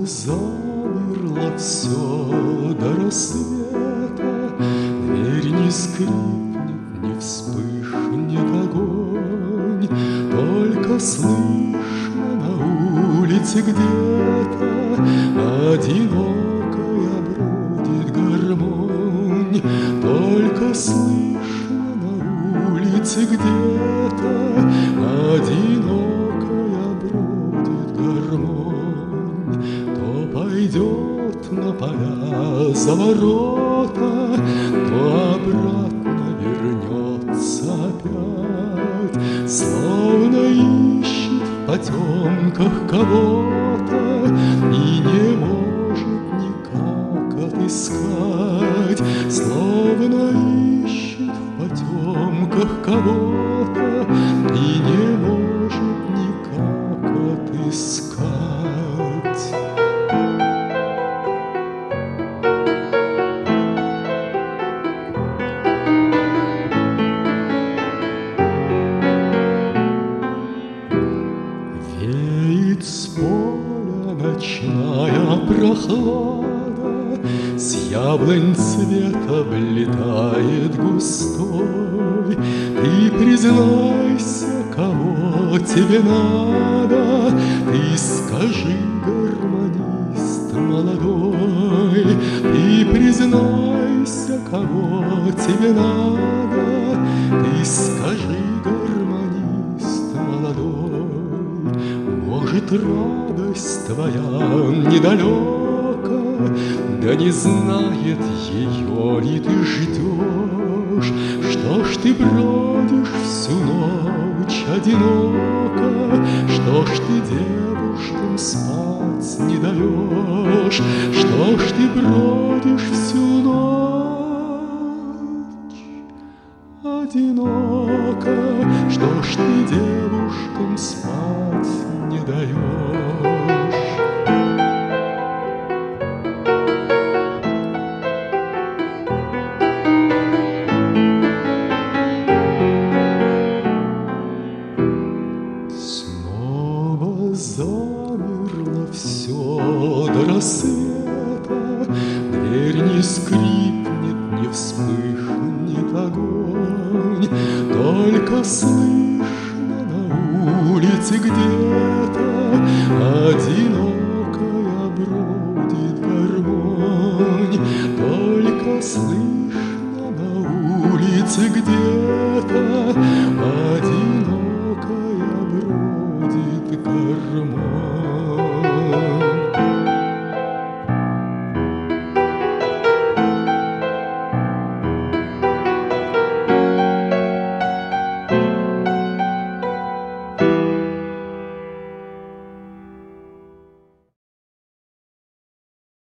замерло все до рассвета, дверь не скрипнет, не вспыхнет огонь, только слышно на улице где-то одинокая бродит гармонь, только слышно на улице где-то одинокая бродит гармонь. То пойдет на поля за ворота, то обратно вернется опять, словно ищет в потемках кого-то и не может никак отыскать, словно ищет в потемках кого-то и не может никак отыскать. Веет с поля ночная прохлада, с яблонь цвет облетает густой. Ты признайся, кого тебе надо, ты скажи, гармонист молодой. Ты признайся, кого тебе надо, ты скажи, гармонист молодой. Может, радость твоя недалека, да не знает ее ли ты ждешь? Что ж ты бродишь всю ночь одиноко? Что ж ты девушкам спать не даешь? Что ж ты бродишь всю ночь одиноко? Что ж ты девушкам спать не даешь? Замерло все до рассвета, дверь не скрипнет, не вспыхнет огонь, только слышно на улице где-то одинокая бродит гармонь, только слышно на улице где-то